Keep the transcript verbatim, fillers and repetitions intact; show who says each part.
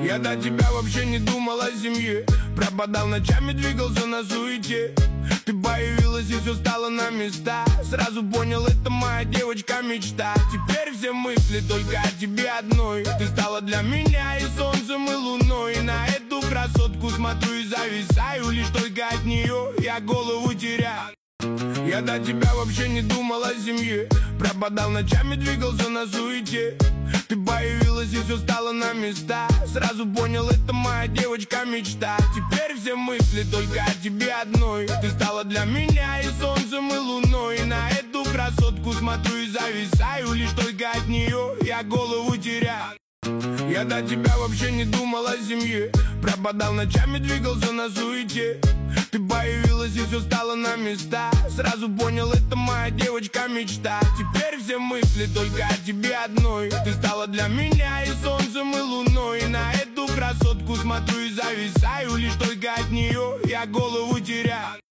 Speaker 1: Я до тебя вообще не думал о семье, пропадал ночами, двигался на суете. Ты появилась и все стало на места. Сразу понял, это моя девочка-мечта. Теперь все мысли только о тебе одной. Ты стала для меня и солнцем, и луной. И на эту красотку смотрю и зависаю. Лишь только от нее я голову теряю. Я до тебя вообще не думал о семье, пропадал ночами, двигался на суете. Ты появилась и все стало на места. Сразу понял, это моя девочка-мечта. Теперь все мысли только о тебе одной. Ты стала для меня и солнцем, и луной. И на эту красотку смотрю и зависаю. Лишь только от нее я голову теряю. Я до тебя вообще не думал о семье, пропадал ночами, двигался на суете. Ты появилась и все стало на места. Сразу понял, это моя девочка-мечта. Теперь все мысли только о тебе одной. Ты стала для меня и солнцем, и луной. И на эту красотку смотрю и зависаю. Лишь только от нее я голову теряю.